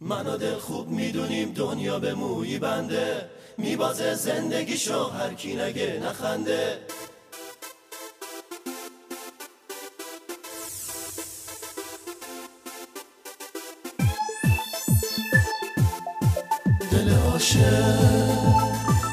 من و دل خوب میدونیم دنیا به مویی بنده، میبازه زندگیشو هر کی نگه نخنده. دل عاشق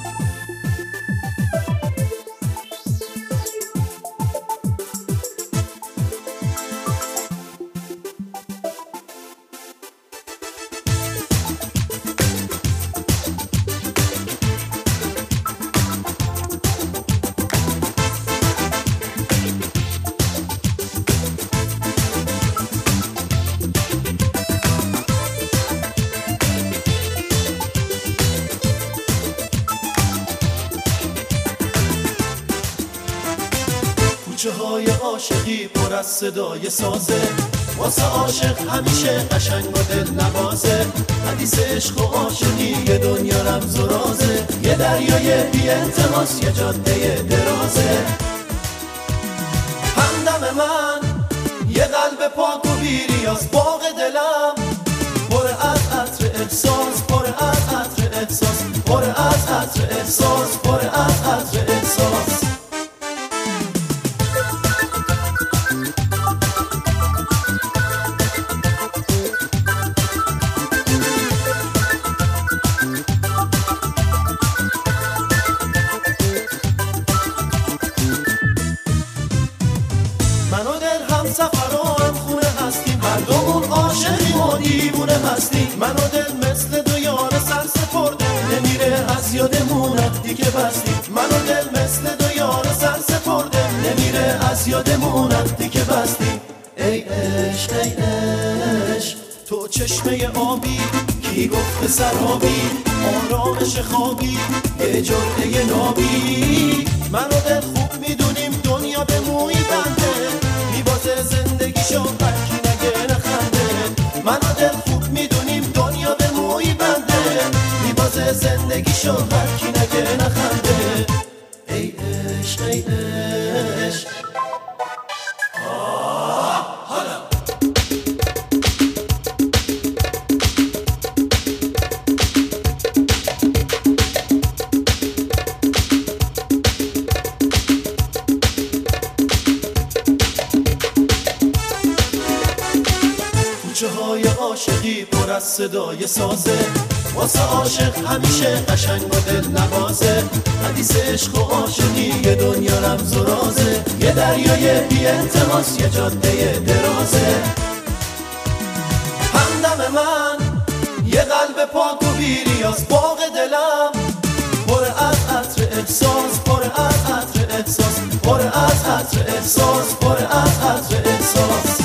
کوچه های عاشقی پر از صدای سازه، واسه عاشق همیشه قشنگ و دل نوازه. حدیث عشق و عاشقی یه دنیا رمز و رازه، یه دریای بی انتهاست، یه جاده درازه. همدم من یه قلب پاک و بیریاز، باغ دلم پر از عطر احساس، پر از عطر احساس، پر از عطر احساس، پر از عطر احساس. من و دل هم سفر و هم خونه هستیم، هر دومون عاشقیم و دیوونه هستیم. من و دل مثل دو یار سر سپرده، نمیره از یادمون وقتی که بستیم. من و دل مثل دو یار سر سپرده، نمیره از یادمون وقتی که بستیم. ای عشق ای عشق تو چشمه آبی، کی گفت سرابی، آرامش خوابی، یه جرعه نابی. من و دل خوب میدونیم دنیا به موی بنده، میبازه زندگیشو هر کی نگه نخنده. من و دل خوب میدونیم دنیا به موی بنده، میبازه زندگیشو هر کی نگه نخنده. ای عشق ای عشق حالا کوچه های عاشقی پر از صدای سازه، واسه عاشق همیشه قشنگ و دل نوازه. حدیث عشق و عاشقی یه دنیا رمز و رازه، یه دریای بی انتهاست، یه جاده درازه. همدم من یه قلب پاک و بیریاز، باغ دلم پر از عطر احساس، پر از عطر احساس، پر از عطر احساس، پر از عطر احساس.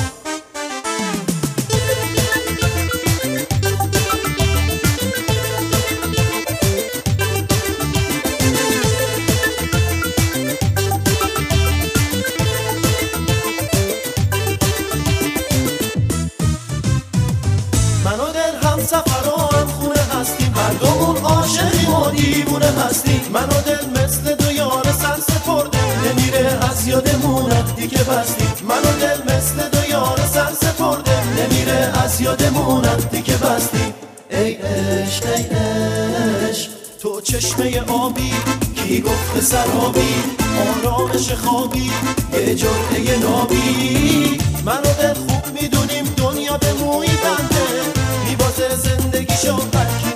من و دل هم سفر و هم خونه هستیم، هر دومون عاشقیم و دیوونه هستیم. من و دل مثل دو یار سر سپرده، نمیره از یادمون وقتی که بستیم. من و دل مثل دو یار سر سپرده، نمیره از یادمون وقتی که بستیم. ای عشق ای عشق تو چشمه آبی، کی گفت سرابی، آرامش خوابی، یه جرعه نابی. من و دل خوب میدونیم دنیا به موی بنده، میبازه زندگیشو هر کی